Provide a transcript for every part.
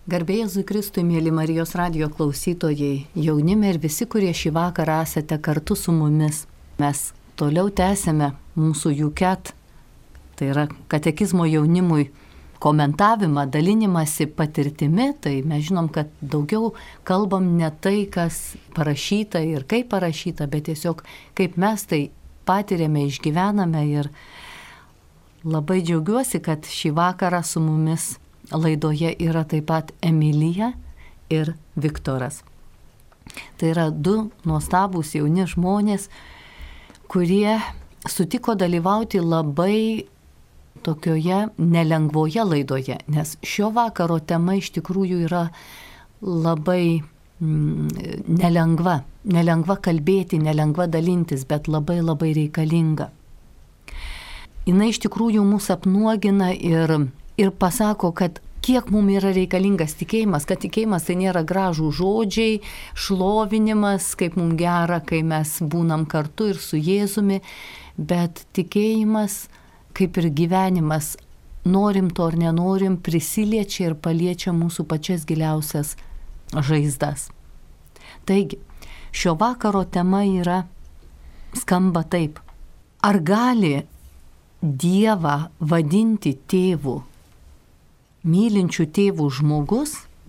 Garbė Jėzui Kristui, mėly Marijos radijo klausytojai, jaunime ir visi, kurie šį vakarą esate kartu su mumis. Mes toliau tęsėme mūsų JUCAT, tai yra katekizmo jaunimui, komentavimą, dalinimąsi patirtimi. Tai mes žinom, kad daugiau kalbam ne tai, kas parašyta ir kaip parašyta, bet tiesiog kaip mes tai patiriame, išgyvename. Ir labai džiaugiuosi, kad šį vakarą su mumis laidoje yra taip pat Emilija ir Viktoras. Tai yra du nuostabūs jauni žmonės, kurie sutiko dalyvauti labai tokioje nelengvoje laidoje, nes šio vakaro tema iš tikrųjų yra labai nelengva. Nelengva kalbėti, nelengva dalintis, bet labai labai reikalinga. Jis iš tikrųjų mūsų apnuogina ir pasako, kad kiek mums yra reikalingas tikėjimas, kad tikėjimas tai nėra gražų žodžiai, šlovinimas, kaip mums gera, kai mes būnam kartu ir su Jėzumi, bet tikėjimas, kaip ir gyvenimas, norim to ar nenorim, prisiliečia ir paliečia mūsų pačias giliausias žaizdas. Taigi, šio vakaro tema skamba taip. Ar gali Dievą vadinti tėvu, mylinčių tėvų žmogus,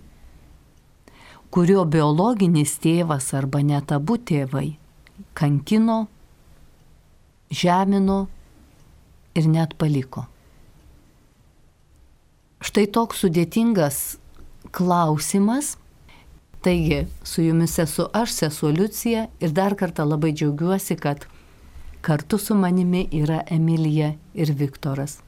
kurio biologinis tėvas arba net abu tėvai kankino, žemino ir net paliko? Štai toks sudėtingas klausimas. Taigi, su jumis esu aš, sesuo Liucija, ir dar kartą labai džiaugiuosi, kad kartu su manimi yra Emilija ir Viktoras.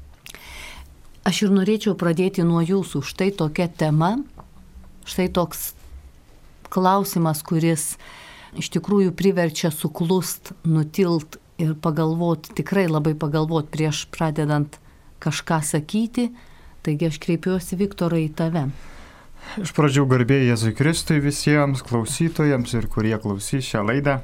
Aš ir norėčiau pradėti nuo jūsų. Štai tokia tema, štai toks klausimas, kuris iš tikrųjų priverčia suklust, nutilt ir pagalvot, tikrai labai pagalvot prieš pradedant kažką sakyti. Taigi aš kreipiuosi, Viktorai, į tave. Iš pradžių garbė Jėzui Kristui visiems klausytojams ir kurie klausys šią laidą.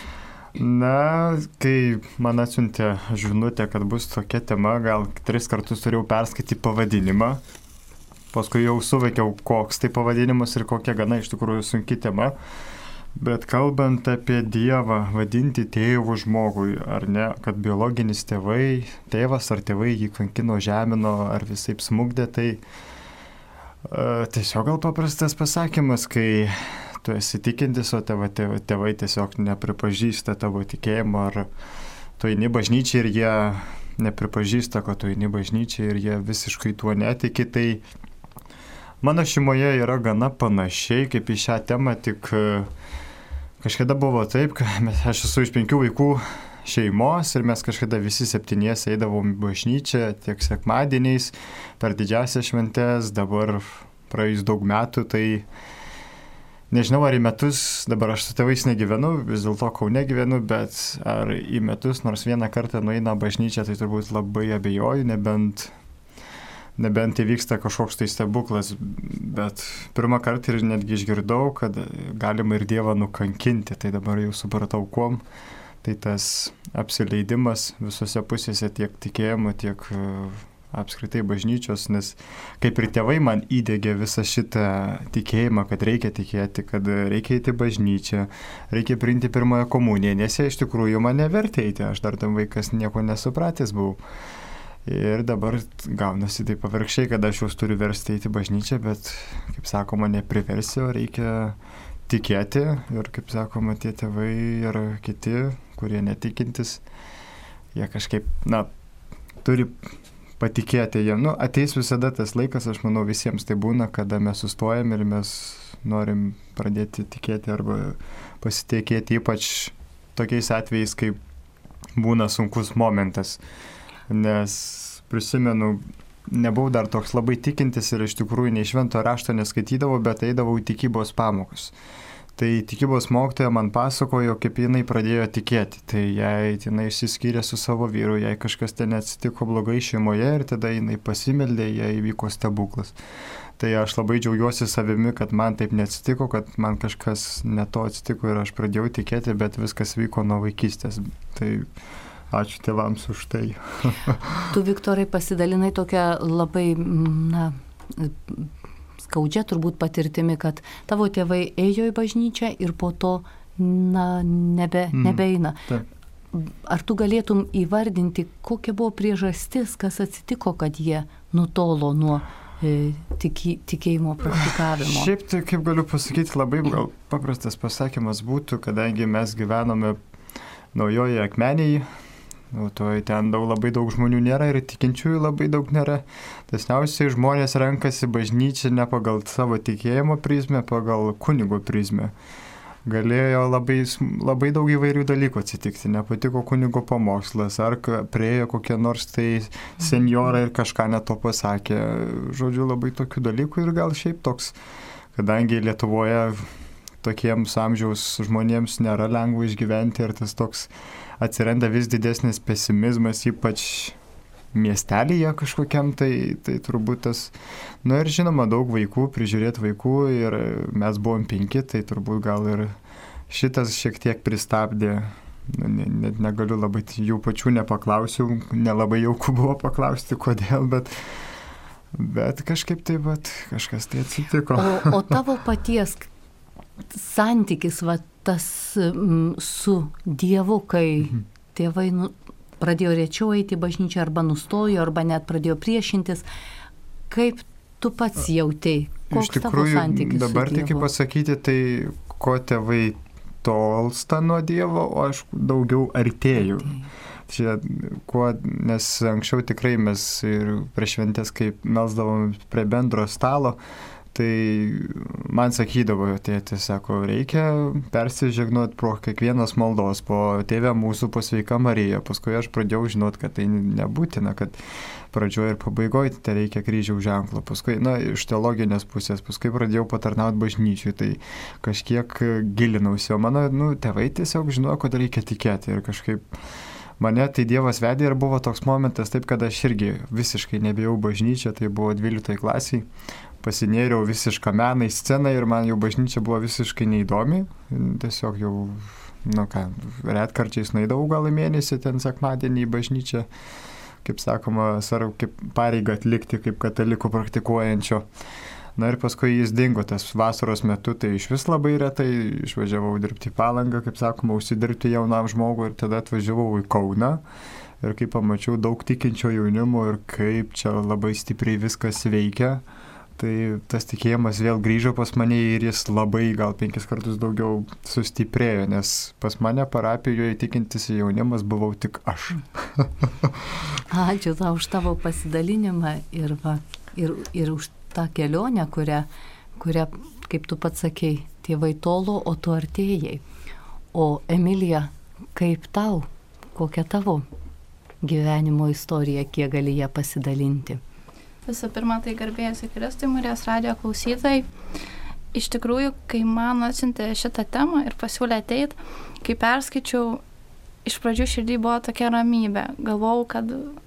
Na, kai man atsiuntė žinutė, kad bus tokia tema, gal 3 kartus turėjau perskaityti pavadinimą. Paskui jau suveikiau, koks tai pavadinimas ir kokia gana iš tikrųjų sunki tema. Bet kalbant apie Dievą, vadinti tėvų žmogui, ar ne, kad biologinis tėvas ar tėvai jį kankino, žemino ar visaip smugdė, tai tiesiog gal paprastas pasakymas, kai tu esi tikintis, o tėvai tiesiog nepripažįsta tavo tikėjimo, ar tu eini bažnyčiai ir jie nepripažįsta, kad tu eini bažnyčiai ir jie visiškai tuo netiki. Tai mano šeimoje yra gana panašiai kaip į šią temą, tik kažkada buvo taip, kad aš esu iš 5 vaikų šeimos ir mes kažkada visi 7 eidavom į bažnyčią tiek sekmadieniais per didžiąsias šventes. Dabar praėjus daug metų, tai nežinau, ar į metus, dabar aš su tėvais negyvenu, vis dėlto Kaune gyvenu, bet ar į metus nors vieną kartą nueina bažnyčią, tai turbūt labai abejoju, nebent įvyksta kažkoks tai stebuklas. Bet pirmą kartą ir netgi išgirdau, kad galima ir Dievą nukankinti, tai dabar jau supratau, kuom. Tai tas apsileidimas visose pusėse, tiek tikėjimo, tiek apskritai bažnyčios, nes kaip ir tėvai man įdegė visą šitą tikėjimą, kad reikia tikėti, kad reikia eiti bažnyčią, reikia priimti pirmąją komuniją, nes jie iš tikrųjų mane vertė eiti, aš dar tam vaikas nieko nesupratęs buvau. Ir dabar gaunasi taip pavirkščiai, kad aš juos turiu versti eiti bažnyčią, bet, kaip sakoma, nepriversiu, reikia tikėti. Ir, kaip sakoma, tie tėvai ir kiti, kurie netikintis, jie kažkaip, turi patikėti jiem. Ateis visada tas laikas, aš manau, visiems tai būna, kada mes sustojam ir mes norim pradėti tikėti arba pasitikėti, ypač tokiais atvejais, kai būna sunkus momentas. Nes prisimenu, nebuvau dar toks labai tikintis ir iš tikrųjų nei švento rašto neskaitydavau, bet eidavau į tikybos pamokas. Tai tikybos mokytoja man pasakojo, kaip jinai pradėjo tikėti. Tai jinai išsiskyrė su savo vyru, jai kažkas ten atsitiko blogai šeimoje ir tada jinai pasimeldė, jai įvyko stebuklas. Tai aš labai džiaugiuosi savimi, kad man taip neatsitiko, kad man kažkas ne to atsitiko ir aš pradėjau tikėti, bet viskas vyko nuo vaikystės. Tai ačiū tėvams už tai. Tu, Viktorai, pasidalinai tokią labai, skaudžia turbūt patirtimi, kad tavo tėvai ėjo į bažnyčią ir po to nebeina. Ar tu galėtum įvardinti, kokia buvo priežastis, kas atsitiko, kad jie nutolo nuo tikėjimo praktikavimo? Šiaip tai, kaip galiu pasakyti, labai gal paprastas pasakymas būtų, kadangi mes gyvename Naujoje Akmenėje, ten labai daug žmonių nėra ir tikinčiųjų labai daug nėra. Dažniausiai žmonės renkasi bažnyčią ne pagal savo tikėjimo prizmę, pagal kunigo prizmę. Galėjo labai daug įvairių dalykų atsitikti. Nepatiko kunigo pamokslas, ar priejo kokie nors tai senjorai ir kažką ne to pasakė. Žodžiu, labai tokių dalykų ir gal šiaip toks, kadangi Lietuvoje tokiems amžiaus žmonėms nėra lengva išgyventi ir tas toks atsiranda vis didesnis pesimizmas, ypač miestelyje kažkokiam, tai turbūt tas, ir žinoma, daug vaikų, prižiūrėti vaikų ir mes buvom 5, tai turbūt gal ir šitas šiek tiek pristabdė, net negaliu labai jų pačių nepaklausiu, nelabai jauku buvo paklausti, kodėl, bet kažkaip tai, kažkas tai atsitiko. O tavo paties santykis, tas su Dievu, kai tėvai pradėjo rečiau eiti į bažnyčią, arba nustojo, arba net pradėjo priešintis. Kaip tu pats jautei? Koks tavo santykis su Dievu? Dabar tik pasakyti, tai ko tėvai tolsta nuo Dievo, o aš daugiau artėju. Čia, nes anksčiau tikrai mes ir prieš šventės, kaip melsdavom prie bendro stalo, tai man sakydavo, tėtis, sako, reikia persižegnoti pro kiekvienos maldos, po Tėve mūsų, po Sveika Marija. Paskui aš pradėjau žinot, kad tai nebūtina, kad pradžioje ir pabaigoje tai reikia kryžiaus ženklo. Paskui, iš teologinės pusės, paskui pradėjau patarnauti bažnyčiui, tai kažkiek gilinausi, o mano, tėvai tiesiog žinojo, kad reikia tikėti ir kažkaip mane tai Dievas vedė ir buvo toks momentas, taip, kad aš irgi visiškai nebijau bažnyčią, tai buvo 12 klasiai. Pasinėriau visišką meną į sceną ir man jau bažnyčia buvo visiškai neįdomi. Tiesiog jau, retkarčiais nueidavau gal į mėnesį ten sekmadienį į bažnyčią, kaip sakoma, kaip pareigą atlikti kaip katalikų praktikuojančio. Ir paskui jis dingo tas vasaros metu, tai iš vis labai retai išvažiavau dirbti į Palangą, kaip sakoma, užsidirbti jaunam žmogui ir tada atvažiavau į Kauną. Ir kai pamačiau daug tikinčio jaunimo ir kaip čia labai stipriai viskas veikia, tai tas tikėjimas vėl grįžo pas mane ir jis labai gal 5 kartus daugiau sustiprėjo, nes pas mane parapijoje tikintis jaunimas buvau tik aš. Ačiū tau už tavo pasidalinimą ir už tą kelionę, kurią, kaip tu pats sakei, tėvai tolo, o tu artėjai. O Emilija, kaip tau, kokia tavo gyvenimo istorija, kiek gali ją pasidalinti? Visų pirma, tai garbėjasi Kristui, Marijos radijo klausytojai. Iš tikrųjų, kai man atsiuntė šitą temą ir pasiūlė ateit, kai perskaičiau, iš pradžių širdį buvo tokia ramybė. Galvojau, kad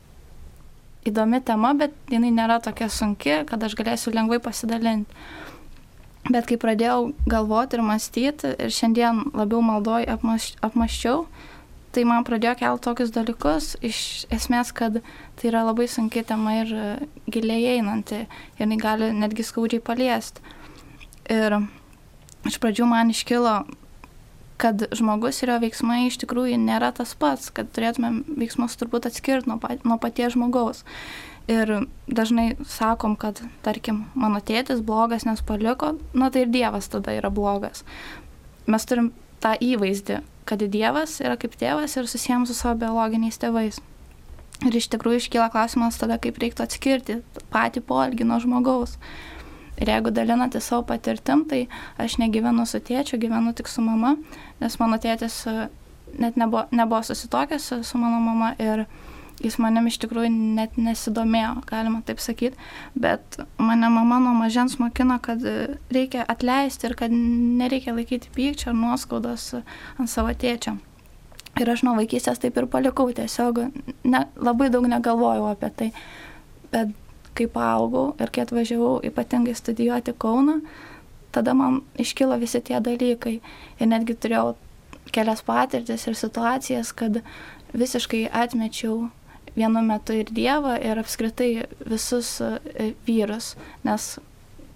įdomi tema, bet jinai nėra tokia sunki, kad aš galėsiu lengvai pasidalinti. Bet kai pradėjau galvoti ir mąstyti, ir šiandien labiau maldoj apmąsčiau, tai man pradėjo kelti tokius dalykus, iš esmės, kad tai yra labai sunki tema ir giliai einanti, ir jinai gali netgi skaudžiai paliesti. Ir iš pradžių man iškilo, kad žmogus ir jo veiksmai iš tikrųjų nėra tas pats, kad turėtume veiksmus turbūt atskirti nuo paties žmogaus. Ir dažnai sakom, kad, tarkim, mano tėtis blogas, nes paliko, tai ir Dievas tada yra blogas. Mes turim tą įvaizdį, kad Dievas yra kaip tėvas ir susijęs su savo biologiniais tėvais. Ir iš tikrųjų iškyla klausimas tada, kaip reiktų atskirti patį poelgį nuo žmogaus. Ir jeigu dalinate savo patirtim, tai aš negyvenu su tėčiu, gyvenu tik su mama, nes mano tėtis net nebuvo susitokęs su mano mama ir jis manim iš tikrųjų net nesidomėjo, galima taip sakyti, bet mane mama nuo mažens mokino, kad reikia atleisti ir kad nereikia laikyti pykčio ar nuoskaudos ant savo tėčio. Ir aš nuo vaikystės taip ir palikau, tiesiog labai daug negalvojau apie tai, bet kai paaugau ir kai atvažiavau ypatingai studijuoti Kauną, tada man iškilo visi tie dalykai ir netgi turėjau kelias patirtis ir situacijas, kad visiškai atmečiau vienu metu ir Dievą, ir apskritai visus vyrus, nes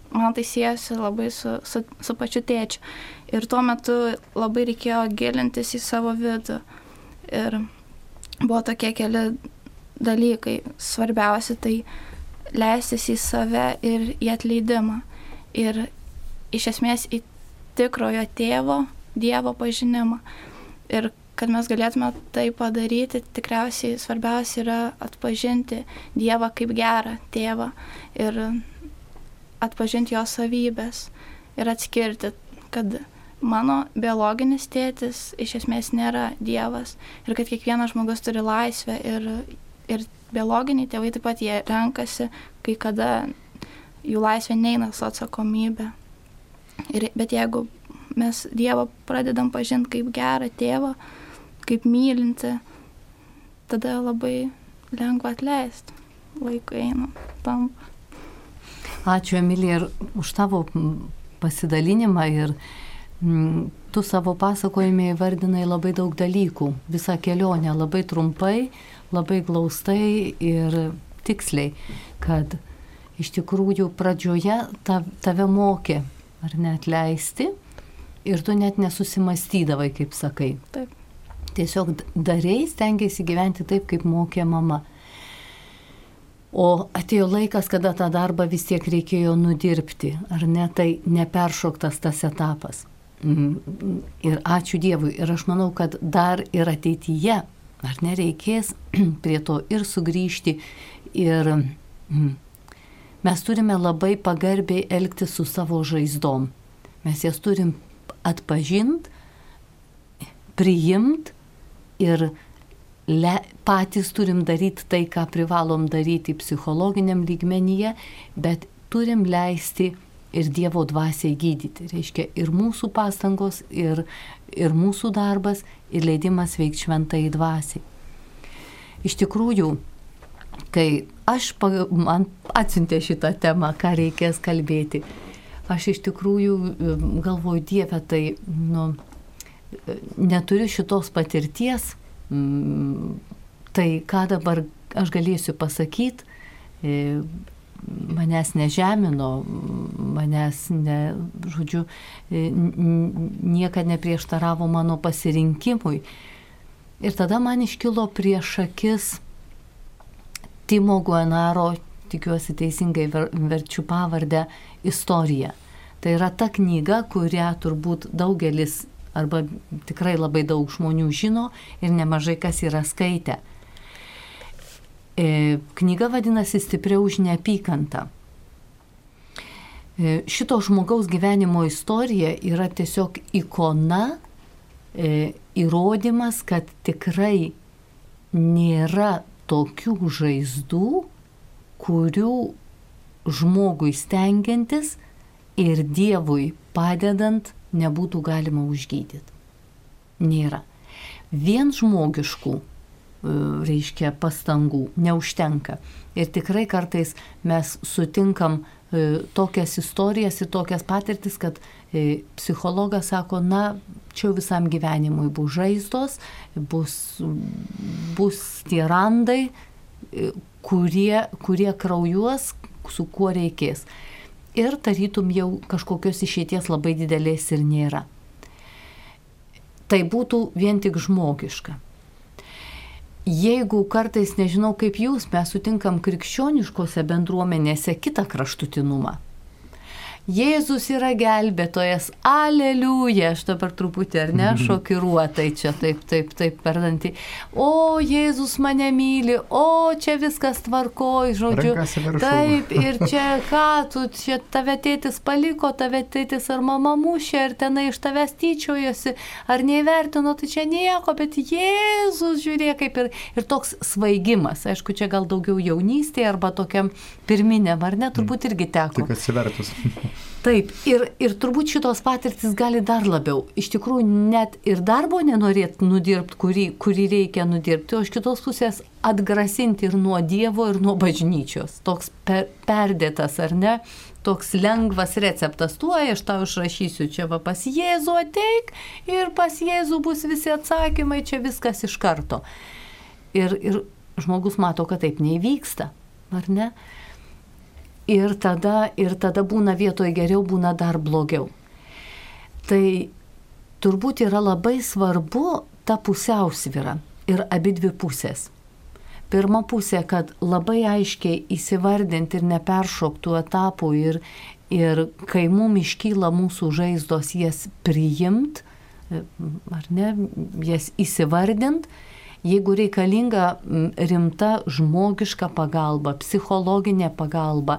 man tai siejasi labai su pačiu tėčiu. Ir tuo metu labai reikėjo gilintis į savo vidų. Ir buvo tokie keli dalykai. Svarbiausia tai leistis į save ir į atleidimą. Ir iš esmės į tikrojo tėvo, Dievo pažinimą. Ir kad mes galėtume tai padaryti, tikriausiai svarbiausia yra atpažinti Dievą kaip gerą tėvą ir atpažinti jo savybės ir atskirti, kad mano biologinis tėtis iš esmės nėra Dievas ir kad kiekvienas žmogus turi laisvę ir biologiniai tėvai taip pat jie renkasi, kai kada jų laisvė neina su atsakomybė. Bet jeigu mes Dievą pradedam pažinti kaip gerą tėvą, kaip mylinti, tada labai lengva atleisti. Laiku eina, tampa. Ačiū, Emilija, ir už tavo pasidalinimą ir tu savo pasakojime įvardinai labai daug dalykų. Visą kelionę labai trumpai, labai glaustai ir tiksliai, kad iš tikrųjų pradžioje tave mokė, ar ne, atleisti ir tu net nesusimastydavai, kaip sakai. Taip. Tiesiog darei, stengiasi gyventi taip, kaip mokė mama. O atėjo laikas, kada tą darbą vis tiek reikėjo nudirbti, ar ne, tai neperšoktas tas etapas. Ir ačiū Dievui. Ir aš manau, kad dar ir ateityje, ar nereikės prie to ir sugrįžti. Ir mes turime labai pagarbiai elgtis su savo žaizdom. Mes jas turim atpažinti, priimti ir patys turim daryti tai, ką privalom daryti psichologiniam lygmenyje, bet turim leisti ir Dievo dvasiai gydyti. Reiškia ir mūsų pastangos, ir mūsų darbas, ir leidimas veikti šventai dvasiai. Iš tikrųjų, kai man atsiuntė šitą temą, ką reikės kalbėti, aš iš tikrųjų galvoju, Dieve, tai neturiu šitos patirties, tai ką dabar aš galėsiu pasakyti, manęs nežemino, manęs niekad neprieštaravo mano pasirinkimui. Ir tada man iškilo prieš akis Timo Guenaro, tikiuosi teisingai verčiu pavardę, istorija. Tai yra ta knyga, kurią turbūt daugelis arba tikrai labai daug žmonių žino ir nemažai kas yra skaitę. Knyga vadinasi Stipriau už neapykantą. Šito žmogaus gyvenimo istorija yra tiesiog ikona, įrodymas, kad tikrai nėra tokių žaizdų, kurių žmogui stengiantis ir Dievui padedant nebūtų galima užgydyti. Nėra. Vien žmogiškų, reiškia, pastangų neužtenka. Ir tikrai kartais mes sutinkam tokias istorijas ir tokias patirtis, kad psichologas sako, na, čia visam gyvenimui bus žaizdos, bus tie randai, kurie kraujuos, su kuo reikės. Ir tarytum jau kažkokios išeities labai didelės ir nėra. Tai būtų vien tik žmogiška. Jeigu kartais, nežinau kaip jūs, mes sutinkam krikščioniškose bendruomenėse kitą kraštutinumą. Jėzus yra gelbėtojas, aleliuja, aš dabar truputį ar ne šokiruotai čia taip perdantį. O, Jėzus mane myli, o, čia viskas tvarkoj, žodžiu. Taip, ir čia ką, tu čia tave tėtis paliko, tave tėtis ar mama mušė, ar tenai iš tavęs tyčiojosi, ar neįvertino, tai čia nieko, bet Jėzus, žiūrėk, kaip ir toks svaigimas. Aišku, čia gal daugiau jaunystėje arba tokiam pirminiam, ar ne, turbūt irgi teko. Tik atsivertus. Taip, ir turbūt šitos patirtis gali dar labiau. Iš tikrųjų, net ir darbo nenorėt nudirbti, kurį reikia nudirbti, o iš kitos pusės atgrasinti ir nuo Dievo, ir nuo bažnyčios. Toks perdėtas, ar ne? Toks lengvas receptas. Tuoj aš tau išrašysiu, čia va pas Jėzų ateik ir pas Jėzų bus visi atsakymai, čia viskas iš karto. Ir žmogus mato, kad taip neįvyksta, ar ne? ir tada būna vietoje geriau, būna dar blogiau. Tai turbūt yra labai svarbu ta pusiausvyra ir abi dvi pusės. Pirma pusė, kad labai aiškiai įsivardinti ir neperšoktų etapų ir kai mums iškyla mūsų žaizdos, jas priimt, ar ne, jas įsivardint, jeigu reikalinga rimta žmogiška pagalba, psichologinė pagalba,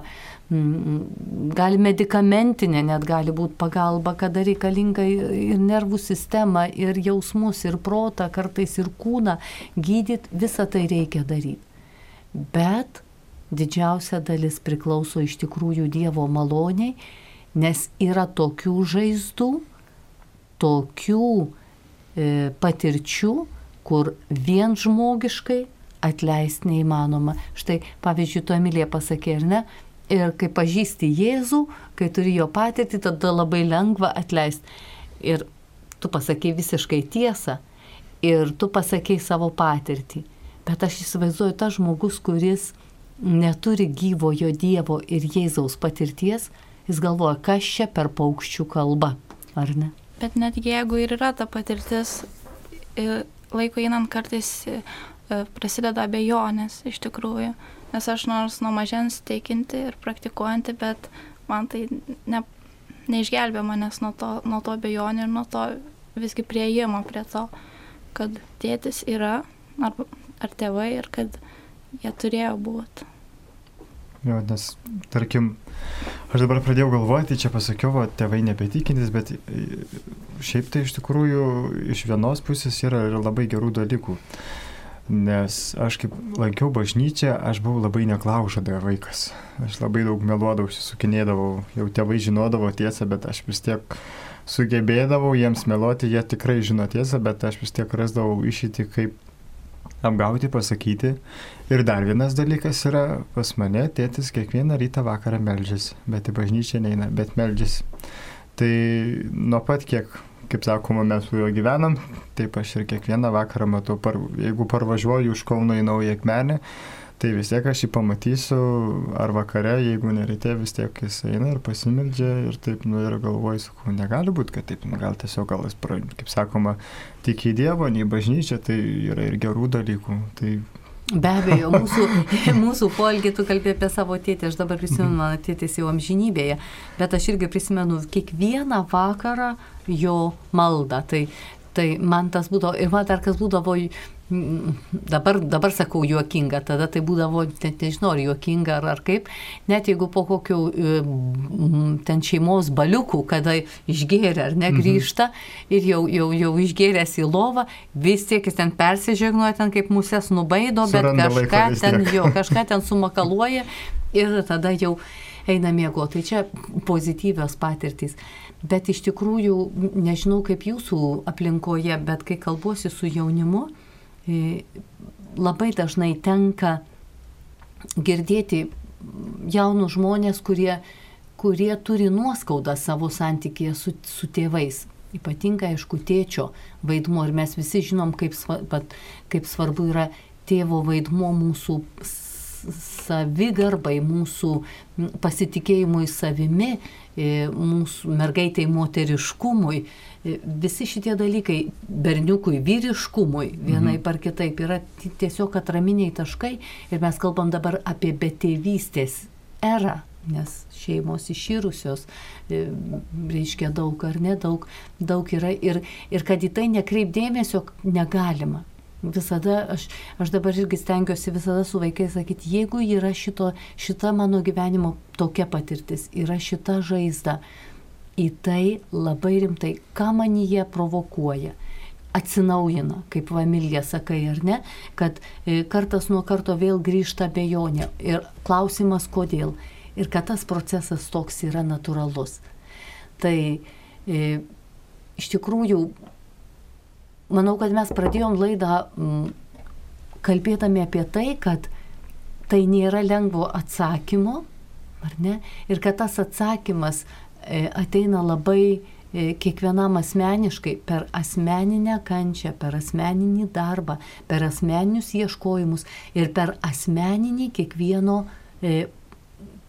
gali medikamentinė net gali būti pagalba, kada reikalinga ir nervų sistema, ir jausmus, ir protą, kartais ir kūną gydyti, visą tai reikia daryti. Bet didžiausia dalis priklauso iš tikrųjų Dievo maloniai, nes yra tokių žaizdų, tokių patirčių, kur vien žmogiškai atleisti neįmanoma. Štai, pavyzdžiui, tu Emilija pasakė, ar ne? Ir kai pažįsti Jėzų, kai turi jo patirtį, tada labai lengva atleisti. Ir tu pasakei visiškai tiesą, ir tu pasakei savo patirtį. Bet aš įsivaizduoju, tas žmogus, kuris neturi gyvojo Dievo ir Jėzaus patirties, jis galvoja, kas čia per paukščių kalba, ar ne? Bet netgi jeigu ir yra ta patirtis, laiko einant kartais prasideda abejonės iš tikrųjų. Nes aš nors nuo mažens teikinti ir praktikuojanti, bet man tai neišgelbė manęs nuo to abejonių ir nuo to visgi prieimo prie to, kad tėtis yra, ar tėvai, ir kad jie turėjo būti. Jo, nes, tarkim, aš dabar pradėjau galvoti, čia pasakiau, tėvai nebetikintis, bet šiaip tai iš tikrųjų iš vienos pusės yra labai gerų dalykų. Nes aš kaip lankiau bažnyčią, aš buvau labai neklaužada vaikas. Aš labai daug meluodavau, sukinėdavau, jau tėvai žinodavo tiesą, bet aš vis tiek sugebėdavau jiems meluoti, jie tikrai žino tiesą, bet aš vis tiek rasdavau išeitį, kaip apgauti, pasakyti. Ir dar vienas dalykas yra, pas mane tėtis kiekvieną rytą vakarą meldžiasi, bet į bažnyčią neina, bet meldžiasi. Tai nuo pat kaip sakoma, mes su juo gyvenam, taip aš ir kiekvieną vakarą matau, jeigu parvažiuoju iš Kauno į Naują Akmenę, tai vis tiek aš jį pamatysiu, ar vakare, jeigu neryte, vis tiek jis eina ir pasimeldžia ir taip, ir galvoju, sakau, negali būti, kad taip, gal tiesiog jis, kaip sakoma, tik į Dievą, nei bažnyčią, tai yra ir gerų dalykų. Tai be abejo, mūsų poelgį, tu kalbėjai apie savo tėtį, aš dabar prisimenu, mano tėtis jau amžinybėje, bet aš irgi prisimenu kiekvieną vakarą jo maldą, tai man tas būdavo, ir man dar kas būdavo, dabar sakau juokinga, tada tai būdavo, nežinau, ar juokinga ar kaip, net jeigu po kokių ten šeimos baliukų, kada išgėrė ar negrįžta ir jau išgėręs į lovą, vis tiek jis ten persižegnoja, ten kaip musės nubaido, bet kažką ten sumakaluoja ir tada jau eina miegoti. Tai čia pozityvios patirtys. Bet iš tikrųjų, nežinau kaip jūsų aplinkoje, bet kai kalbuosi su jaunimu, labai dažnai tenka girdėti jaunus žmonės, kurie turi nuoskaudą savo santykėje su tėvais. Ypatingai, aišku, tėčio vaidmuo. Ir mes visi žinom, kaip svarbu yra tėvo vaidmuo mūsų savigarbai, mūsų pasitikėjimui savimi, mūsų mergaitai moteriškumui. Visi šitie dalykai, berniukui vyriškumui, vienaip ar kitaip, yra tiesiog atraminiai taškai ir mes kalbam dabar apie betėvystės erą, nes šeimos iširusios, reiškia daug ar ne, daug yra ir kad į tai nekreipdėmėsio negalima. Visada, aš dabar irgi stengiuosi visada su vaikais sakyti, jeigu yra šita mano gyvenimo tokia patirtis, yra šita žaizda, į tai labai rimtai, ką manyje provokuoja, atsinaujina, kaip Emilija sakai, ar ne, kad kartas nuo karto vėl grįžta abejonė ir klausimas kodėl, ir kad tas procesas toks yra natūralus. Tai iš tikrųjų, manau, kad mes pradėjom laidą kalbėdami apie tai, kad tai nėra lengvo atsakymo, ar ne, ir kad tas atsakymas ateina labai kiekvienam asmeniškai per asmeninę kančią, per asmeninį darbą, per asmeninius ieškojimus ir per asmeninį kiekvieno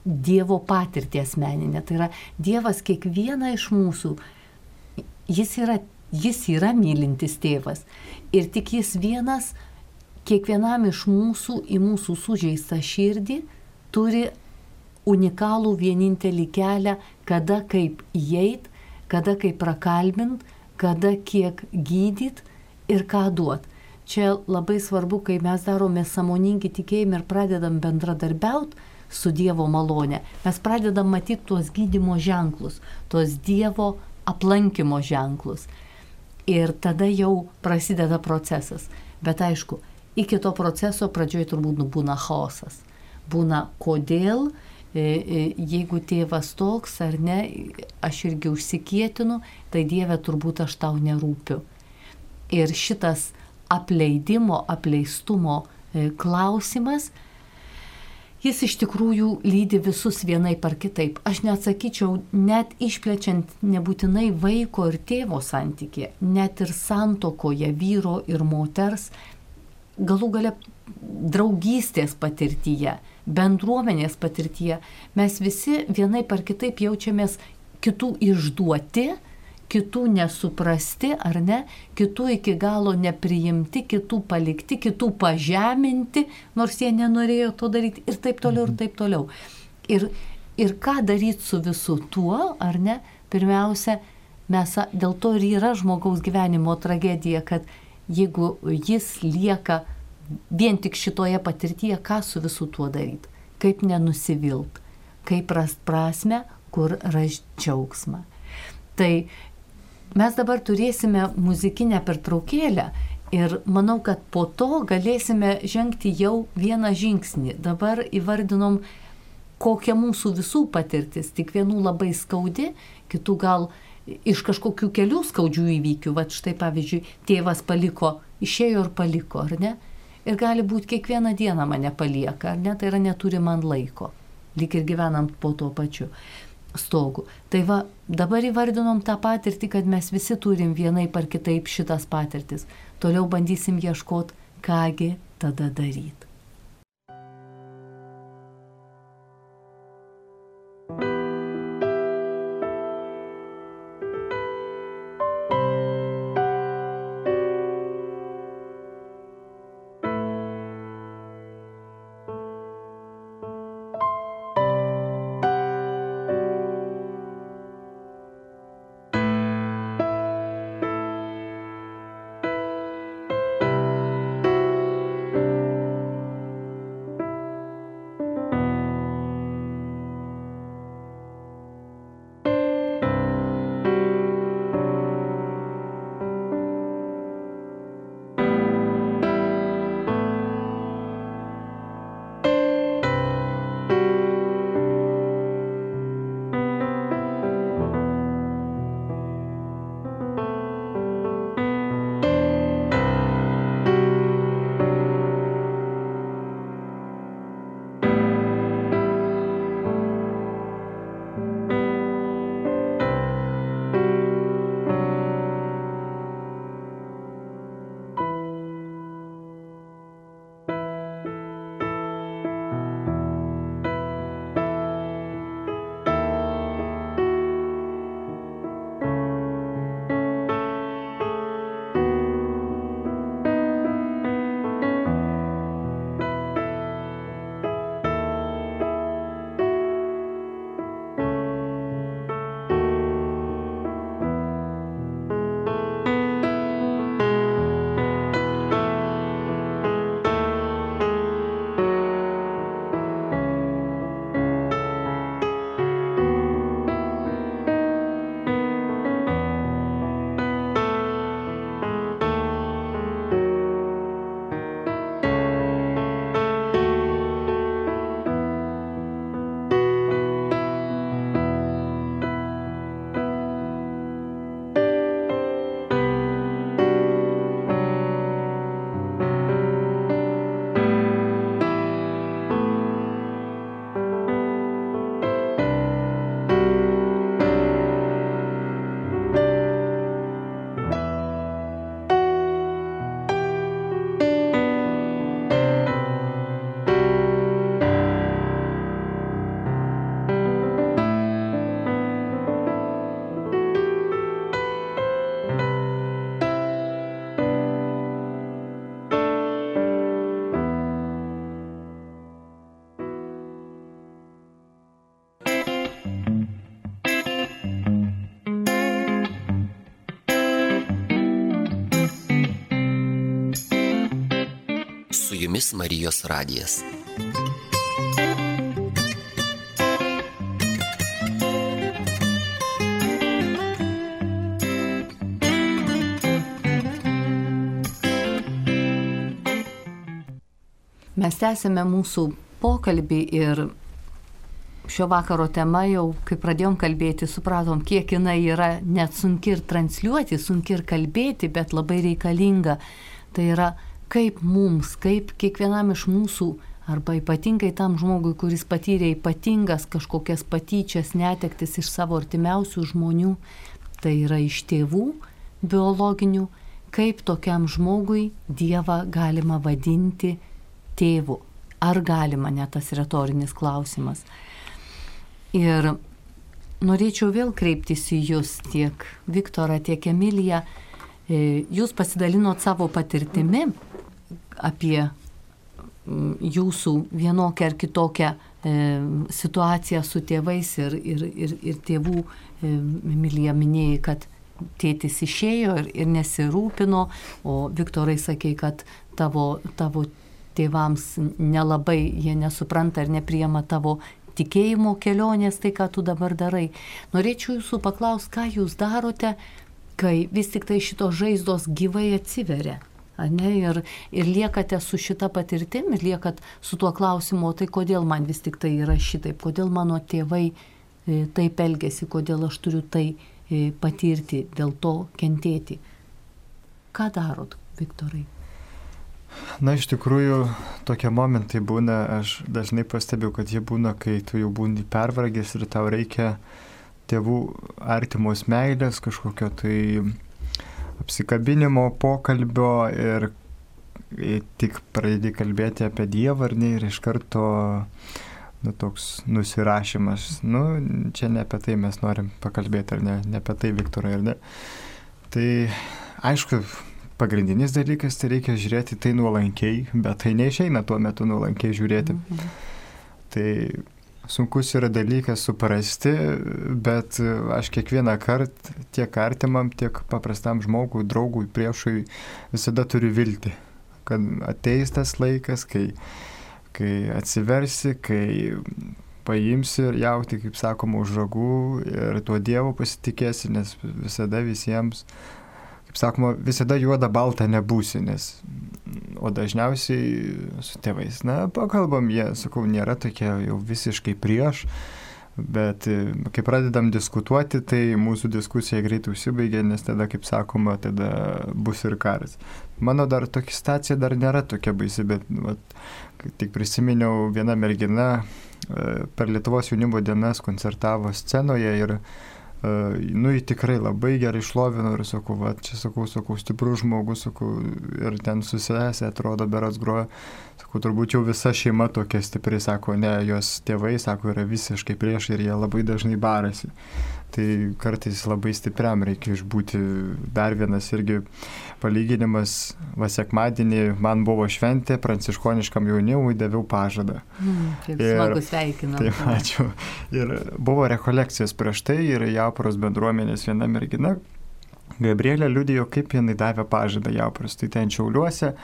Dievo patirtį asmeninę. Tai yra Dievas kiekvieną iš mūsų, jis yra mylintis tėvas. Ir tik jis vienas kiekvienam iš mūsų į mūsų sužeistą širdį turi unikalų vienintelį kelią, kada kaip įeit, kada kaip prakalbint, kada kiek gydyt ir ką duot. Čia labai svarbu, kai mes darome sąmoningi tikėjimą ir pradedam bendradarbiauti su Dievo malone. Mes pradedam matyti tuos gydymo ženklus, tuos Dievo aplankimo ženklus. Ir tada jau prasideda procesas. Bet aišku, iki to proceso pradžioje turbūt būna chaosas. Būna kodėl, jeigu tėvas toks ar ne, aš irgi užsikietinu, tai Dieve turbūt aš tau nerūpiu. Ir šitas apleidimo, apleistumo klausimas, jis iš tikrųjų lydi visus vienaip ar kitaip. Aš neatsakyčiau, net išplečiant nebūtinai vaiko ir tėvo santykį, net ir santuokoje vyro ir moters, galų gale draugystės patirtyje, bendruomenės patirtyje, mes visi vienaip ar kitaip jaučiamės kitų išduoti, kitų nesuprasti, ar ne, kitų iki galo nepriimti, kitų palikti, kitų pažeminti, nors jie nenorėjo to daryti ir taip toliau, ir taip toliau. Ir ką daryti su visu tuo, ar ne, pirmiausia, dėl to ir yra žmogaus gyvenimo tragedija, kad jeigu jis lieka vien tik šitoje patirtyje, ką su visu tuo daryti, kaip nenusivilt, kaip rast prasmę, kur rast džiaugsmą. Tai mes dabar turėsime muzikinę pertraukėlę ir manau, kad po to galėsime žengti jau vieną žingsnį. Dabar įvardinom, kokia mūsų visų patirtis, tik vienų labai skaudi, kitų gal iš kažkokių kelių skaudžių įvykių. Vat štai pavyzdžiui, tėvas paliko, išėjo ir paliko, ar ne? Ir gali būti kiekvieną dieną mane palieka, ar ne? Tai yra neturi man laiko, lyg ir gyvenam po to pačiu stogu. Tai va, dabar įvardinom tą patirtį, kad mes visi turim vienaip ar kitaip šitas patirtis. Toliau bandysim ieškoti, kągi tada daryti. jumis Marijos radijas. Mes tęsime mūsų pokalbį ir šio vakaro tema jau, kai pradėjom kalbėti, supratom, kiek jinai yra net sunki ir transliuoti, sunki ir kalbėti, bet labai reikalinga. Tai yra, kaip mums, kaip kiekvienam iš mūsų, arba ypatingai tam žmogui, kuris patyrė ypatingas kažkokias patyčias, netektis iš savo artimiausių žmonių, tai yra iš tėvų biologinių, kaip tokiam žmogui Dievą galima vadinti tėvu. Ar galima, net tas retorinis klausimas. Ir norėčiau vėl kreiptis į jūs, tiek Viktorą, tiek Emiliją. Jūs pasidalinot savo patirtimi apie jūsų vienokią ar kitokią situaciją su tėvais ir tėvų. Emilija minėjai, kad tėtis išėjo ir nesirūpino, o Viktorai sakė, kad tavo tėvams nelabai, jie nesupranta ir nepriima tavo tikėjimo kelionės, tai ką tu dabar darai. Norėčiau jūsų paklausti, ką jūs darote, kai vis tik tai šitos žaizdos gyvai atsiveria, ar ne? Ir liekate su šita patirtim, ir liekat su tuo klausimu, tai kodėl man vis tik tai yra šitaip, kodėl mano tėvai taip elgesi, kodėl aš turiu tai patirti, dėl to kentėti. Ką darot, Viktorai? Na, iš tikrųjų, tokie momentai būna, aš dažnai pastebiu, kad jie būna, kai tu jau būni pervargęs ir tau reikia tėvų artimos meilės, kažkokio tai apsikabinimo, pokalbio ir tik pradedi kalbėti apie Dievą, ar ne, ir iš karto toks nusirašymas. Čia ne apie tai mes norim pakalbėti, ar ne apie tai, Viktorai, ar ne. Tai aišku, pagrindinis dalykas, tai reikia žiūrėti tai nuolankiai, bet tai neišeina tuo metu nuolankiai žiūrėti. Tai sunkus yra dalykas suprasti, bet aš kiekvieną kartą tiek artimam, tiek paprastam žmogui, draugui, priešui visada turiu viltį, kad ateis tas laikas, kai atsiversi, kai paimsi ir jauti, kaip sakoma, už ragų ir tuo Dievu pasitikėsi, nes visada visiems, sakoma, visada juoda balta nebūsi, o dažniausiai su tėvais, pakalbam, jie, sakau, nėra tokie jau visiškai prieš, bet kai pradedam diskutuoti, tai mūsų diskusija greitai užsibaigia, nes tada, kaip sakoma, tada bus ir karas. Mano dar tokia situacija dar nėra tokia baisi, bet tik prisiminiau, viena mergina per Lietuvos jaunimo dienas koncertavo scenoje ir jį tikrai labai gerai šlovino ir sakau, čia sakau, stiprus žmogus, sakau, ir ten susėsė, atrodo, berods groja, sakau, turbūt jau visa šeima tokia stipri, sako, ne, jos tėvai, sako, yra visiškai prieš ir jie labai dažnai barasi. Tai kartais labai stipriam reikia išbūti. Dar vienas irgi palyginimas, sekmadienį man buvo šventė, pranciškoniškam jaunimui daviau pažadą. Kaip smagu sveikinam. Taip, ačiū. Ir buvo rekolekcijos prieš tai ir Jauparos bendruomenės viena mergina, Gabrielė, liudijo, kaip jinai davė pažadą Jauparos. Tai ten Šiauliuose,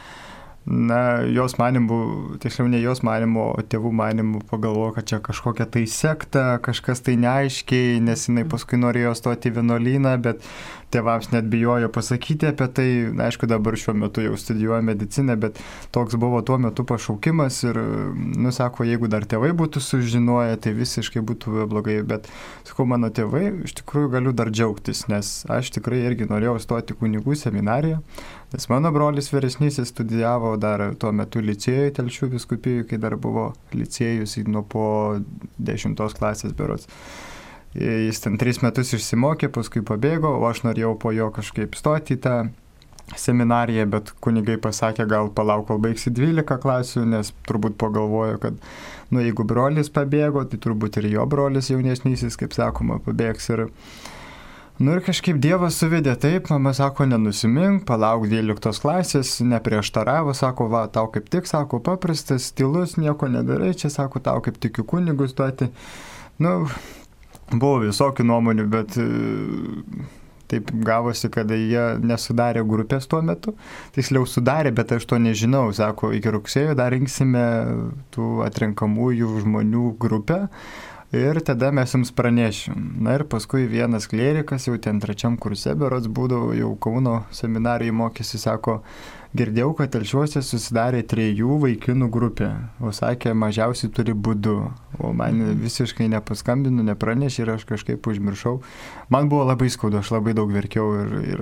jos manimų, tiksliau ne jos manimų, o tėvų manimų pagalvojo, kad čia kažkokia tai sekta, kažkas tai neaiškiai, nes jinai paskui norėjo stoti į vienuolyną, bet tėvams net bijojo pasakyti apie tai. Aišku, dabar šiuo metu jau studijuoja mediciną, bet toks buvo tuo metu pašaukimas ir, sako, jeigu dar tėvai būtų sužinoję, tai visiškai būtų blogai, bet, sakau, mano tėvai, iš tikrųjų galiu dar džiaugtis, nes aš tikrai irgi norėjau stoti kunigų seminariją, nes mano brolis vyresnysis studijavo dar tuo metu licėjuje Telšių vyskupijoj, kai dar buvo licėjus nuo po 10 klasės berods. Jis ten 3 metus išsimokė, paskui pabėgo, o aš norėjau po jo kažkaip stoti į tą seminariją, bet kunigai pasakė, gal palauk, kol baigsi 12 klasių, nes turbūt pagalvojo, kad, jeigu brolis pabėgo, tai turbūt ir jo brolis jaunesnysis, kaip sakoma, pabėgs ir kažkaip Dievas suvedė taip, mama sako, nenusimink, palauk 12 klasės, neprieštaravo, sako, tau kaip tik, sako, paprastas, tylus, nieko nedarai, čia, sako, tau kaip tik į kunigus stoti. Buvo visokių nuomonių, bet taip gavosi, kad jie nesudarė grupės tuo metu. Tiksliau sudarė, bet aš to nežinau. Sako, iki rugsėjo dar rinksime tų atrenkamųjų žmonių grupę. Ir tada mes jums pranešim. Na ir paskui vienas klerikas, jau ten 3 kurse berods būdavo, jau Kauno seminarijai mokėsi, sako, girdėjau, kad Telšiuose susidarė 3 vaikinų grupė, o sakė, mažiausiai turi būdu. O man visiškai nepaskambino, nepranešė ir aš kažkaip užmiršau. Man buvo labai skaudu, aš labai daug verkiau ir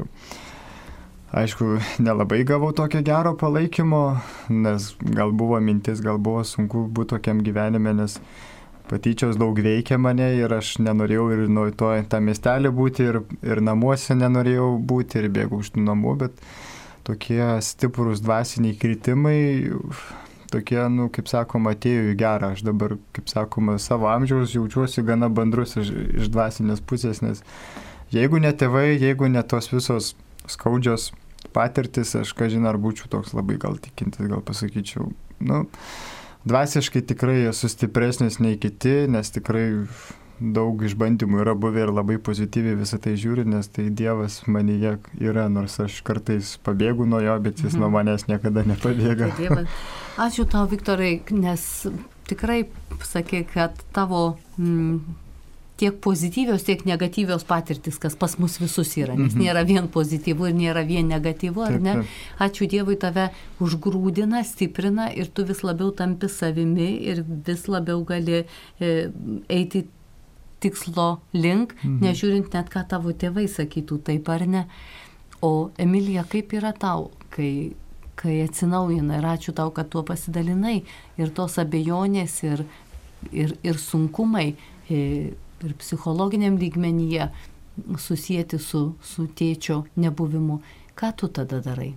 aišku, nelabai gavau tokio gero palaikymo, nes gal buvo mintis, gal buvo sunku būti tokiam gyvenime, nes patyčios daug veikia mane ir aš nenorėjau ir nuo to tą miestelį būti ir namuose nenorėjau būti ir bėgau iš tų namų, bet tokie stiprus dvasiniai kritimai, tokie, kaip sakoma, atėjo į gerą. Aš dabar, kaip sakoma, savo amžiaus jaučiuosi gana bandrus iš dvasinės pusės, nes jeigu ne tėvai, jeigu ne tos visos skaudžios patirtis, aš kažin ar būčiau toks labai gal tikintis, gal pasakyčiau, dvasiškai tikrai esu stipresnis nei kiti, nes tikrai daug išbandymų yra buvę ir labai pozityviai visą tai žiūri, nes tai Dievas manyje yra, nors aš kartais pabėgu nuo jo, bet jis nuo manęs niekada nepabėga. Ačiū tau, Viktorai, nes tikrai sakė, kad tavo tiek pozityvios, tiek negatyvios patirtis, kas pas mus visus yra, nes nėra vien pozityvų ir nėra vien negatyvų, ar ne? Ačiū Dievui, tave užgrūdina, stiprina ir tu vis labiau tampi savimi ir vis labiau gali eiti tikslo link, nežiūrint net, ką tavo tėvai sakytų, taip ar ne. O Emilija, kaip yra tau, kai atsinaujina, ir ačiū tau, kad tuo pasidalinai, ir tos abejonės, ir sunkumai, ir psichologiniam lygmenyje susijęti su tėčio nebuvimu. Ką tu tada darai?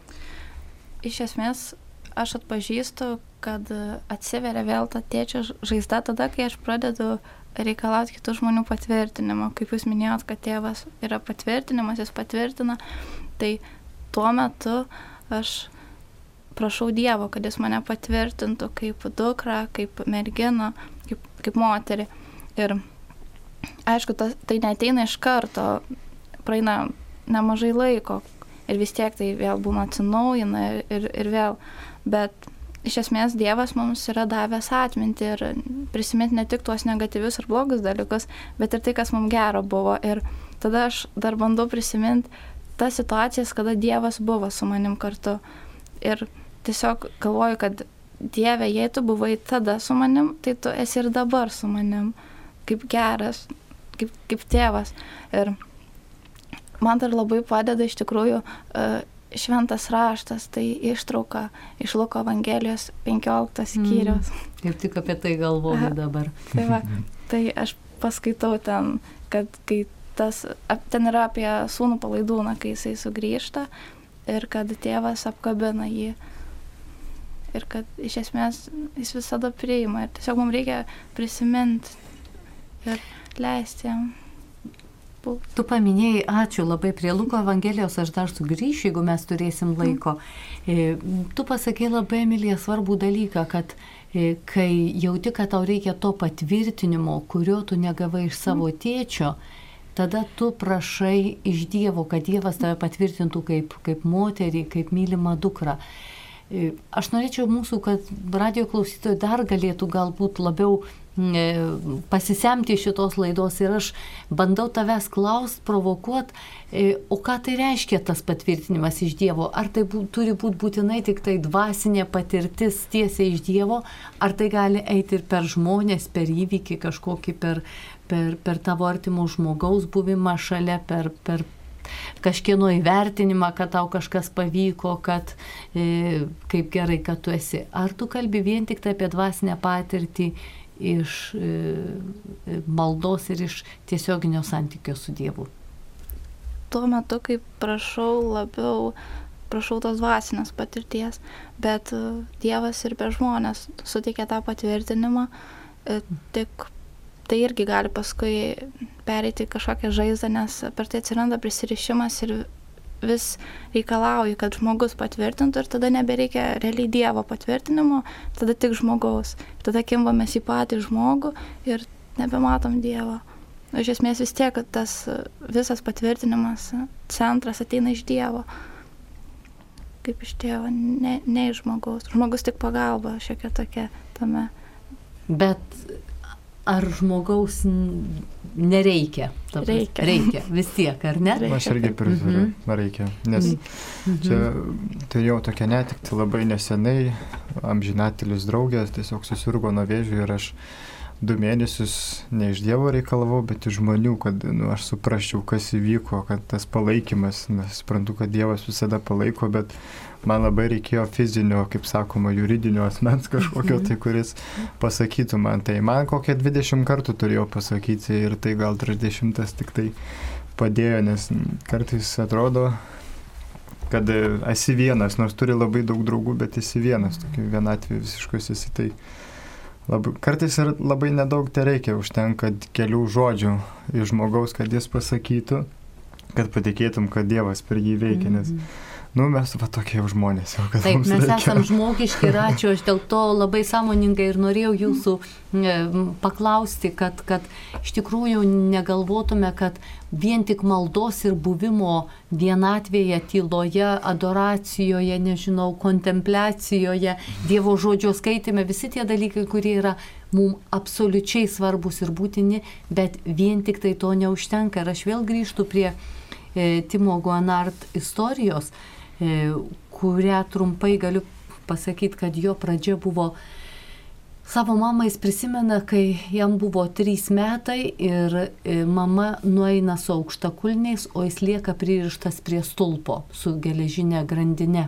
Iš esmės, aš atpažįstu, kad atsiveria vėl ta tėčio žaizda tada, kai aš pradedu reikalauti kitų žmonių patvirtinimo. Kaip jūs minėjot, kad tėvas yra patvirtinimas, jis patvirtina, tai tuo metu aš prašau Dievo, kad jis mane patvirtintų kaip dukrą, kaip merginą, kaip moterį. Ir aišku, tai neateina iš karto, praeina nemažai laiko ir vis tiek tai vėl būna atsinaujina ir vėl. Bet iš esmės Dievas mums yra davęs atmintį ir prisiminti ne tik tuos negatyvius ir blogus dalykus, bet ir tai, kas mums gero buvo. Ir tada aš dar bandau prisiminti tas situacijas, kada Dievas buvo su manim kartu. Ir tiesiog galvoju, kad Dieve, jei tu buvai tada su manim, tai tu esi ir dabar su manim. Kaip geras, kaip tėvas. Ir man dar labai padeda iš tikrųjų šventas raštas, tai ištrauka iš Luko Evangelijos 15 skyriaus. Ir tik apie tai galvoju dabar. Tai aš paskaitau ten, kad kai ten yra apie sūnų palaidūną, kai jisai sugrįžta ir kad tėvas apkabina jį. Ir kad iš esmės jis visada priima. Ir tiesiog mums reikia prisiminti ir leisti jam. Tu paminėjai, ačiū labai, prie Luko Evangelijos aš dar sugrįšiu, jeigu mes turėsim laiko. Tu pasakei labai, Emilija, svarbų dalyką, kad kai jauti, kad tau reikia to patvirtinimo, kurio tu negavai iš savo tėčio, tada tu prašai iš Dievo, kad Dievas tave patvirtintų kaip moterį, kaip mylimą dukrą. Aš norėčiau mūsų, kad radio klausytojai dar galėtų galbūt labiau pasisemti šitos laidos ir aš bandau tavęs klaust, provokuot, o ką tai reiškia tas patvirtinimas iš Dievo? Ar tai turi būti būtinai tik tai dvasinė patirtis tiesiai iš Dievo, ar tai gali eiti ir per žmonės, per įvykį kažkokį, per tavo artimo žmogaus buvimą šalia, per kažkieno įvertinimą, kad tau kažkas pavyko, kad kaip gerai, kad tu esi. Ar tu kalbi vien tik tai apie dvasinę patirtį iš maldos ir iš tiesioginio santykio su Dievu? Tuo metu, kai prašau tos dvasinės patirties, bet Dievas ir per žmonės suteikia tą patvirtinimą, tik tai irgi gali paskui pereiti kažkokią žaizdą, nes per tai atsiranda prisirišimas ir vis reikalauji, kad žmogus patvirtintų ir tada nebereikia realiai Dievo patvirtinimo, tada tik žmogaus. Tada kimbamės į patį žmogų ir nebematom Dievo. iš esmės vis tiek tas visas patvirtinimas, centras ateina iš Dievo. Kaip iš Dievo, ne iš žmogaus. Žmogus tik pagalba šiokia tokia tame. Bet ar žmogaus nereikia? Reikia, vis tiek, ar ne? Aš irgi pritariu, reikia. Nes čia turėjau tokią netektį labai nesenai, amžinatelis draugės tiesiog susirgo nuo vėžio ir aš 2 mėnesius ne iš Dievo reikalavau, bet iš žmonių, kad aš suprasčiau, kas įvyko, kad tas palaikymas, nes suprantu, kad Dievas visada palaiko, bet man labai reikėjo fizinio, kaip sakoma, juridinio asmens kažkokio, tai kuris pasakytų man. Tai man kokią 20 kartų turėjau pasakyti ir tai gal 30 tik tai padėjo, nes kartais atrodo, kad esi vienas, nors turi labai daug draugų, bet esi vienas, tokį vienatvį visiškus esi. Tai kartais ir labai nedaug tai reikia, užtenka kelių žodžių iš žmogaus, kad jis pasakytų, kad patikėtum, kad Dievas per jį veikia, nes mes tokie žmonės jau, kad taip, mums mes reikia. Esam žmogiški ir ačiū, aš dėl to labai sąmoningai ir norėjau jūsų paklausti, kad iš tikrųjų negalvotume, kad vien tik maldos ir buvimo vienatvėje, tyloje, adoracijoje, nežinau, kontempliacijoje, Dievo žodžio skaitime, visi tie dalykai, kurie yra mums absoliučiai svarbus ir būtini, bet vien tik tai to neužtenka. Ir aš vėl grįžtu prie Timo Guanart istorijos, kurią trumpai galiu pasakyti, kad jo pradžia buvo, savo mamą jis prisimena, kai jam buvo 3 metai ir mama nueina su aukštakulniais, o jis lieka pririštas prie stulpo su geležinė grandinė.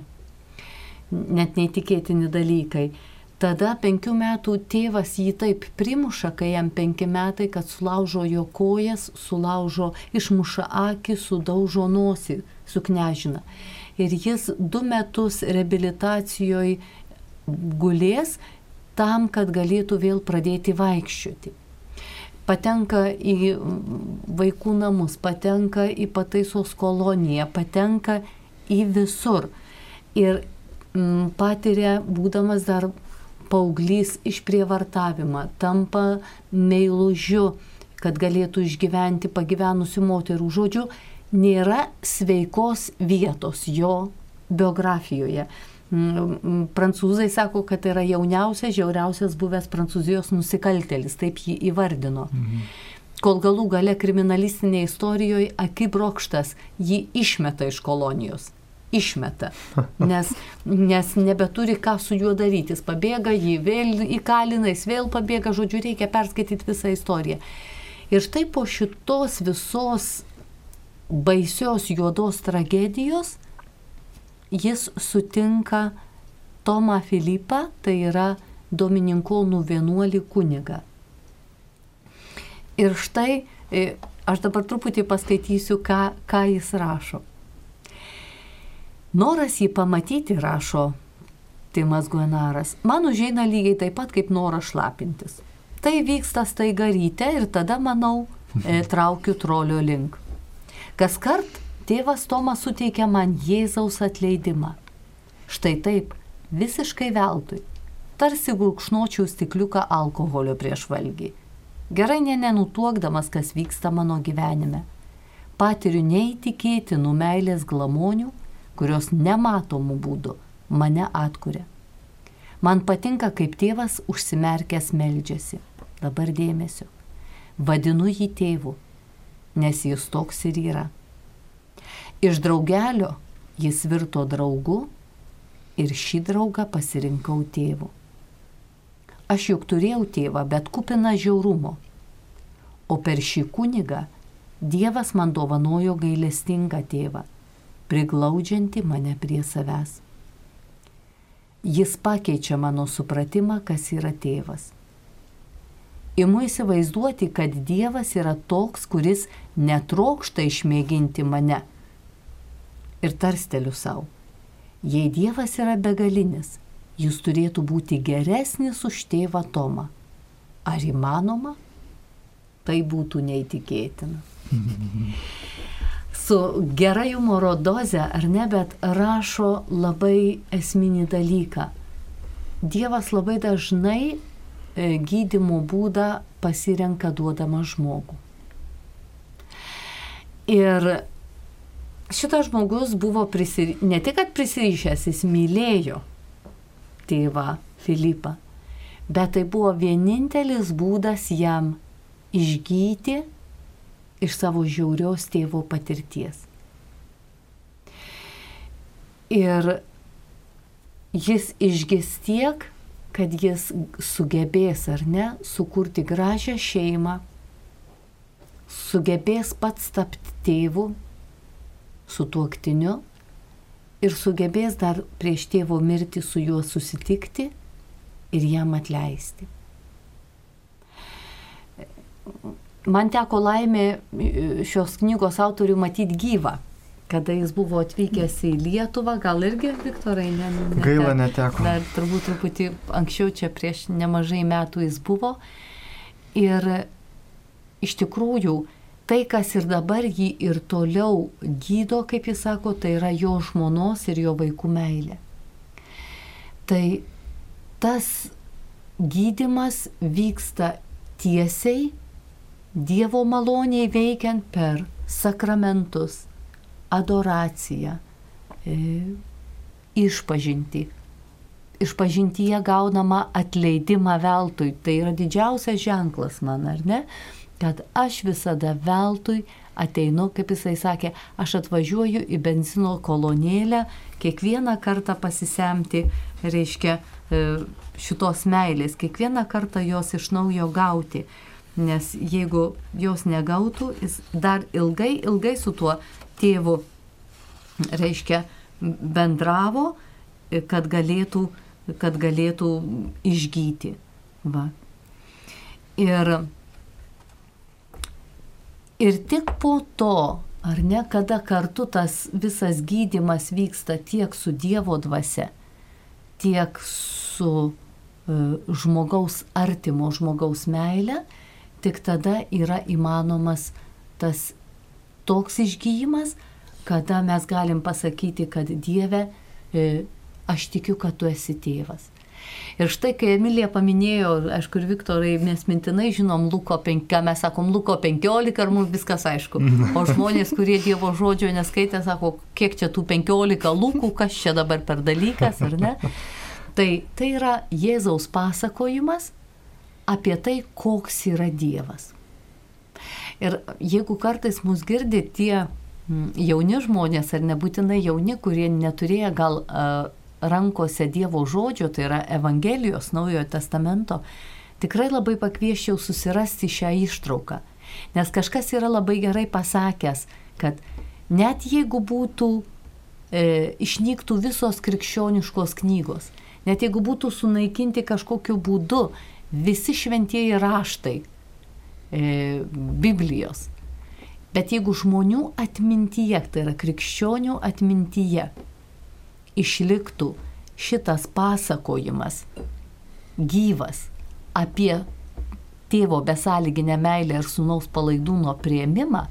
Net neįtikėtini dalykai. Tada 5 metų tėvas jį taip primuša, kai jam 5 metai, kad sulaužo jo kojas, išmuša akį, sudaužo nosį, suknežina. Ir jis 2 metus reabilitacijoje gulės tam, kad galėtų vėl pradėti vaikščioti. Patenka į vaikų namus, patenka į pataisos koloniją, patenka į visur. Ir patiria, būdamas dar paauglys, išprievartavimą, tampa meilužiu, kad galėtų išgyventi pagyvenusių moterų. Žodžiu, nėra sveikos vietos jo biografijoje. Prancūzai sako, kad tai yra jauniausias, žiauriausias buvęs Prancūzijos nusikaltėlis, taip jį įvardino. Kol galų gale kriminalistinėje istorijoje akibrokštas jį išmeta iš kolonijos. Išmeta, nes nebeturi ką su juo daryti. Jis pabėga, jį vėl įkalina, jis vėl pabėga, žodžiu, reikia perskaityti visą istoriją. Ir štai po šitos visos baisios juodos tragedijos jis sutinka Tomą Filipą, tai yra domininkonų vienuolį kunigą. Ir štai, aš dabar truputį paskaitysiu, ką jis rašo. Noras jį pamatyti, rašo Timas Guanaras, man užeina lygiai taip pat kaip noras šlapintis. Tai vyksta staiga ryte ir tada, manau, traukiu trolio link. Kaskart tėvas Tomas suteikia man Jėzaus atleidimą. Štai taip, visiškai veltui. Tarsi gurkšnočiau stikliuką alkoholio prieš valgį. Gerai nenutuokdamas, kas vyksta mano gyvenime. Patiriu neįtikėtinų meilės glamonių, kurios nematomų būdų mane atkuria. Man patinka, kaip tėvas užsimerkęs meldžiasi. Dabar dėmesio. Vadinu jį tėvu, nes jis toks ir yra. Iš draugelio jis virto draugu ir šį draugą pasirinkau tėvu. Aš juk turėjau tėvą, bet kupiną žiaurumo. O per šį kunigą Dievas man dovanojo gailestingą tėvą, priglaudžianti mane prie savęs. Jis pakeičia mano supratimą, kas yra tėvas. Imu įsivaizduoti, kad Dievas yra toks, kuris netrokšta išmėginti mane. Ir tarsteliu savo, jei Dievas yra begalinis, jis turėtų būti geresnis už tėvą Tomą. Ar įmanoma? Tai būtų neįtikėtina. Su gera humoro doze, ar ne, bet rašo labai esminį dalyką. Dievas labai dažnai gydymo būdą pasirenka duodama žmogų. Ir šitas žmogus buvo ne tik kad prisirišęs, jis mylėjo tėvą Filipą, bet tai buvo vienintelis būdas jam išgyti iš savo žiaurios tėvo patirties. Ir jis išgis tiek, kad jis sugebės ar ne sukurti gražią šeimą, sugebės pats tapti tėvu, sutuoktiniu ir sugebės dar prieš tėvo mirtį su juo susitikti ir jam atleisti. Man teko laimė šios knygos autorių matyti gyvą, kada jis buvo atvykęs į Lietuvą, gal irgi, Viktorai, Gaila neteko. Dar turbūt truputį anksčiau, čia prieš nemažai metų jis buvo. Ir iš tikrųjų, tai, kas ir dabar jį ir toliau gydo, kaip jis sako, tai yra jo žmonos ir jo vaikų meilė. Tai tas gydymas vyksta tiesiai, Dievo maloniai veikiant per sakramentus, adoraciją, išpažintį. Išpažintyje gaunama atleidimą veltui. Tai yra didžiausias ženklas man, ar ne? Kad aš visada veltui ateinu, kaip jisai sakė, aš atvažiuoju į benzino kolonėlę, kiekvieną kartą pasisemti, reiškia, šitos meilės, kiekvieną kartą jos iš naujo gauti. Nes jeigu jos negautų, jis dar ilgai su tuo tėvu, reiškia, bendravo, kad galėtų išgyti. Va. Ir tik po to, ar ne, kada kartu tas visas gydymas vyksta tiek su Dievo dvasia, tiek su žmogaus artimo žmogaus meile, tik tada yra įmanomas tas toks išgyjimas, kada mes galim pasakyti, kad Dieve, aš tikiu, kad tu esi tėvas. Ir štai, kai Emilija paminėjo, aišku, ir Viktorai, mes mintinai žinom Luko 5, ką mes sakom, Luko 15, ar mums viskas aišku. O žmonės, kurie Dievo žodžio neskaitė, sako, kiek čia tų 15 Lukų, kas čia dabar per dalykas, ar ne? Tai yra Jėzaus pasakojimas apie tai, koks yra Dievas. Ir jeigu kartais mus girdi tie jauni žmonės, ar nebūtinai jauni, kurie neturėjo gal rankose Dievo žodžio, tai yra Evangelijos, Naujojo testamento, tikrai labai pakviesčiau susirasti šią ištrauką. Nes kažkas yra labai gerai pasakęs, kad net jeigu būtų, išnyktų visos krikščioniškos knygos, net jeigu būtų sunaikinti kažkokiu būdu visi šventieji raštai Biblijos, bet jeigu žmonių atmintyje, tai yra krikščionių atmintyje, išliktų šitas pasakojimas gyvas apie tėvo besąlyginę meilę ir sūnaus palaidūno priėmimą,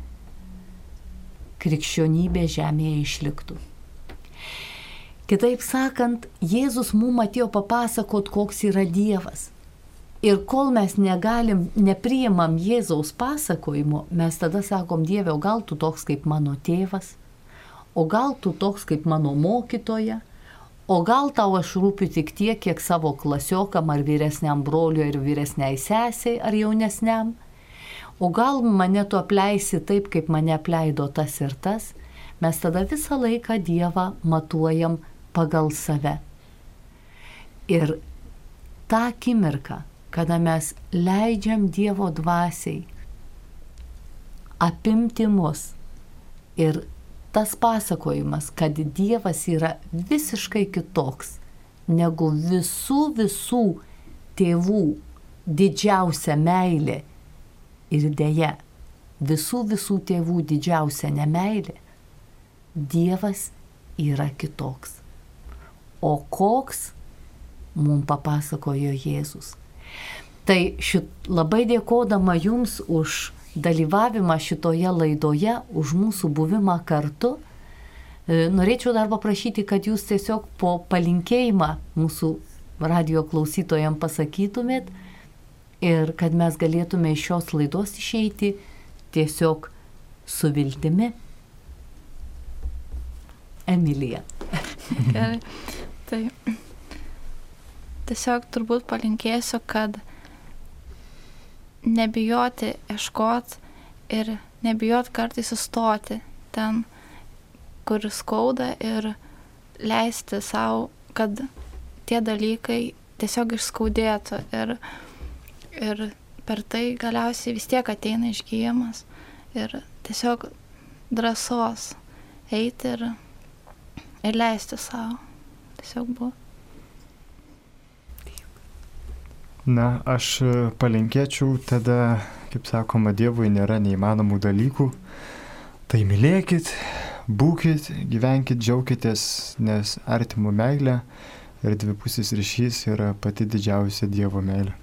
krikščionybė žemėje išliktų. Kitaip sakant, Jėzus mums atėjo papasakot, koks yra Dievas. Ir kol mes nepriimam Jėzaus pasakojimo, mes tada sakom, Dieve, o gal tu toks kaip mano tėvas, o gal tu toks kaip mano mokytoja, o gal tau aš rūpiu tik tiek, kiek savo klasiokam ar vyresniam broliui ir vyresniai sesiai ar jaunesniam, o gal mane tu apleisi taip, kaip mane apleido tas ir tas, mes tada visą laiką Dievą matuojam pagal save. Ir tą akimirką, kada mes leidžiam Dievo dvasiai apimti mus ir tas pasakojimas, kad Dievas yra visiškai kitoks negu visų tėvų didžiausia meilė ir deja visų tėvų didžiausia nemeilė, Dievas yra kitoks. O koks mums papasakojo Jėzus. Tai labai dėkodama Jums už dalyvavimą šitoje laidoje, už mūsų buvimą kartu, norėčiau dar paprašyti, kad Jūs tiesiog po palinkėjimą mūsų radijo klausytojams pasakytumėt ir kad mes galėtume iš šios laidos išeiti tiesiog su viltimi. Emilija. Gerai. Tai tiesiog turbūt palinkėsiu, kad nebijoti ieškot ir nebijot kartais sustoti ten, kur skauda, ir leisti savo, kad tie dalykai tiesiog išskaudėtų ir per tai galiausiai vis tiek ateina išgyjimas ir tiesiog drąsos eiti ir leisti savo. Tiesiog buvo. Na, aš palinkėčiau tada, kaip sakoma, Dievui nėra neįmanomų dalykų. Tai mylėkit, būkit, gyvenkit, džiaukitės, nes artimų meilė ir dvipusis ryšys yra pati didžiausia Dievo meilė.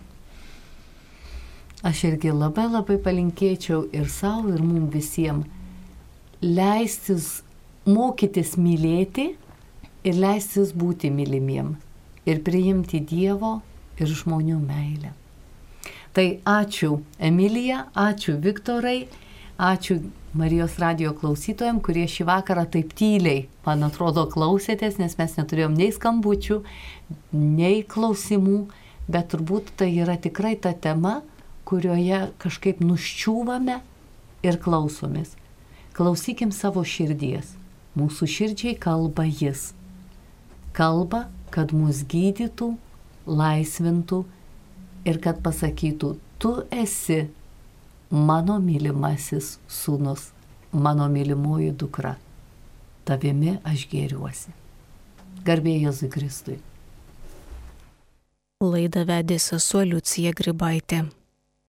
Aš irgi labai palinkėčiau ir savo, ir mums visiems leistis, mokytis mylėti ir leistis būti mylimiem ir priimti Dievo ir žmonių meilę. Tai ačiū Emilija, ačiū Viktorai, ačiū Marijos radijo klausytojams, kurie šį vakarą taip tyliai, man atrodo, klausėtės, nes mes neturėjom nei skambučių, nei klausimų, bet turbūt tai yra tikrai ta tema, kurioje kažkaip nuščiūvame ir klausomės. Klausykim savo širdies. Mūsų širdžiai kalba Jis. Kalba, kad mus gydytų, laisvintų ir kad pasakytų, tu esi mano mylimasis sūnus, mano mylimoji dukra. Tavimi aš gėriuosi. Garbė Jėzui Kristui. Laidą vedė sesuo Liucija Grybaitė.